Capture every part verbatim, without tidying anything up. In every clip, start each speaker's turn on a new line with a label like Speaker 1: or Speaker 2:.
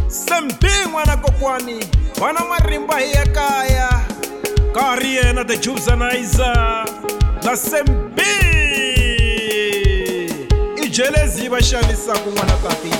Speaker 1: Sembingwa na kokwani wana marimba hi ya kaya kari yena the Jubzanizer na Sembi ijelezi va xanisa kun'wana kapi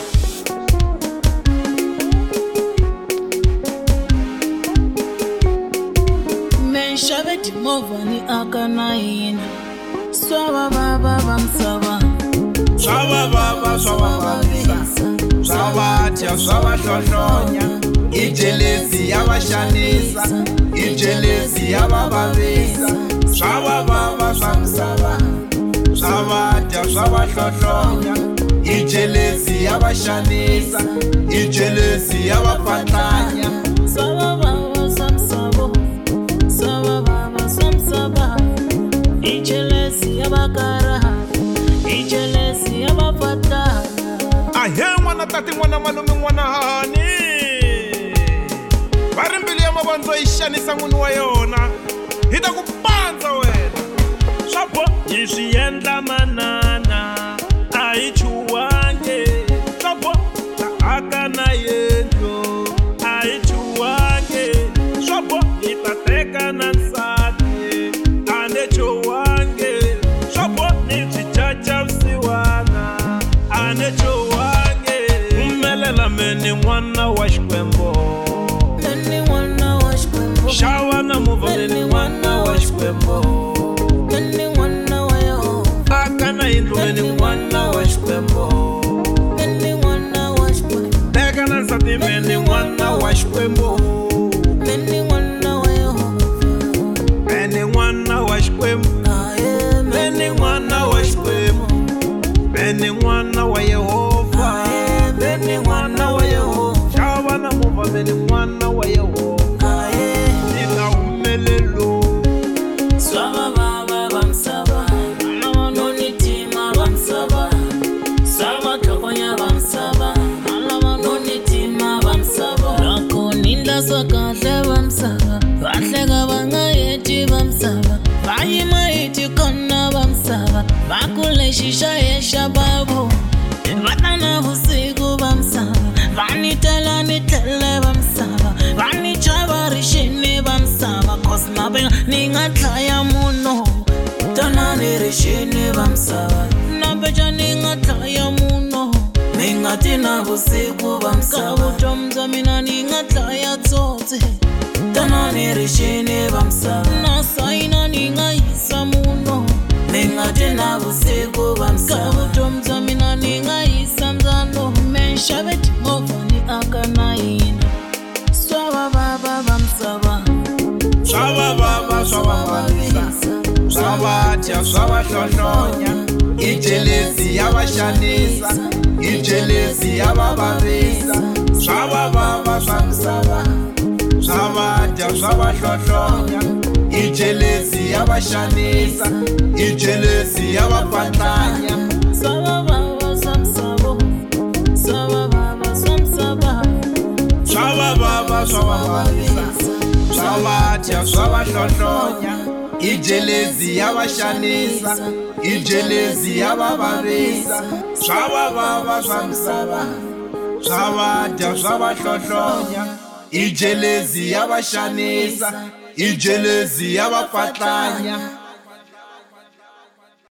Speaker 2: Menxave timovha ni aka na hina swava vava va misava
Speaker 1: swava vava swava vavisa swava dya swava hlohlonya ijelezi ya va xanisa ijelezi ya va vavisa swava vava swa misava swava dya swava hlohlonya ijelezi ya va xanisa ijelezi ya va patlanya
Speaker 2: swava vava swa misava swava vava swa misava ijelezi ya va karaha ijelezi ya va patlanya
Speaker 1: ahe n'wana tati n'wana malume n'wana hahani va ri mbilu ya mavondzo yi xanisa n'wini wa yona hi ta ku pandza wena
Speaker 3: swa bo yi swi endla manana a hi chuwange swa bo ta aka na yendlo a hi chuwange swa bo hi ta teka na nsati a nge chuwange swa bo ni byi caca vusiwana a nge chuwange humelela meni n'wana wa Xikwembu
Speaker 2: meni n'wana wa Xikwembu
Speaker 3: xava na movha meni n'wana wa Xikwembu
Speaker 2: meni n'wana wa Yehova
Speaker 3: aka na yindlu meni n'wana wa Xikwembu
Speaker 2: meni n'wana wa Xikwembu
Speaker 3: teka na nsati meni n'wana wa Xikwembu
Speaker 2: meni n'wana wa Yehova
Speaker 3: meni n'wana wa Xikwembu
Speaker 2: aye
Speaker 3: meni n'wana wa Xikwembu meni n'wana wa Yehova meni n'wana wa Yehova xava na movha meni n'wana wa Yehova
Speaker 2: aye
Speaker 3: ni nga humelelo
Speaker 2: swava vava va misava lava no ni tima va misava swava tlhokonya va misava lava no ni tima va misava loko ni ndla swa kahle va misava va hleka va nga heti va misava va yima hi tikona va misava va ku lexi xa hexa bavo va ta na vusiku va misava va ni tela ni tlele va misava va ni chava rixini va misava cause na penga ni nga dlaya munhu tana ni rixini va misava na peca ni nga dlaya munhu mi nga ti na vusiku va misava ka vutomi bya mina ni nga dlaya tsotsi tana ni rixini va misava na sayina ni nga yisa munhu mi nga ti na vusiku va misava ka vutomi bya mina ni nga yisa ndzano menxave timovha ni aka na hina swava vava va misava
Speaker 1: swava vava swava vavisa swava dya swava hlohlonya ijelezi ya va xanisa ijelezi ya va vavisa swava vava swa misava swava dya swava hlohlonya ijelezi ya va xanisa ijelezi ya va patlanya
Speaker 2: swava vava swa misava swava vava swa misava
Speaker 1: swava vava swava vavisa swava dya swava hlohlonya ijelezi ya va xanisa ijelezi ya va vavisa swava vava swa misava swava dya swava hlohlonya ijelezi ya va xanisa ijelezi ya va patlanya